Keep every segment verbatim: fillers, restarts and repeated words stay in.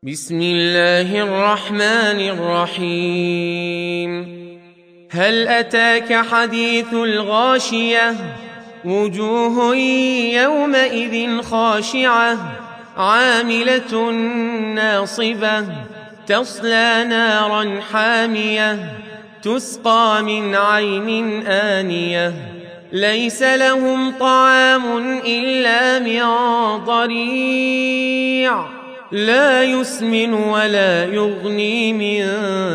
بسم الله الرحمن الرحيم. هل أتاك حديث الغاشية؟ وجوه يومئذ خاشعة عاملة ناصبة تصلى نارا حامية تسقى من عين آنية ليس لهم طعام إلا من ضريع لا يسمن ولا يغني من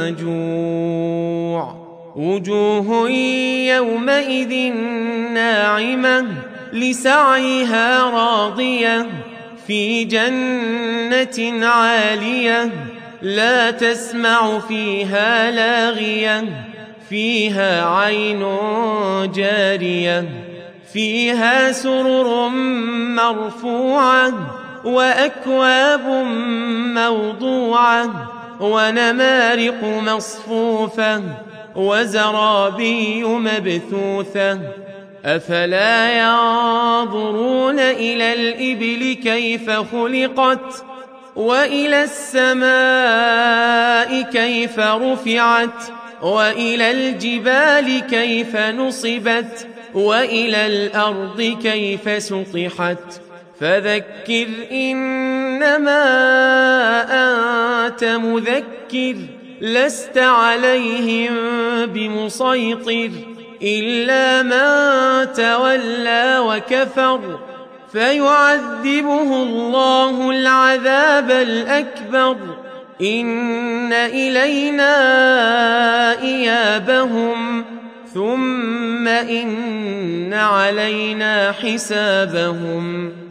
جوع. وجوه يومئذ ناعمة لسعيها راضية في جنة عالية لا تسمع فيها لاغية فيها عين جارية فيها سرر مرفوعة وأكواب موضوعة ونمارق مصفوفة وزرابي مبثوثة أفلا ينظرون إلى الإبل كيف خلقت وإلى السماء كيف رفعت وإلى الجبال كيف نصبت وإلى الأرض كيف سطحت فذكر إنما أنت مذكر لست عليهم بمسيطر إلا من تولى وكفر فيعذبه الله العذاب الأكبر إن إلينا إيابهم ثم إن علينا حسابهم.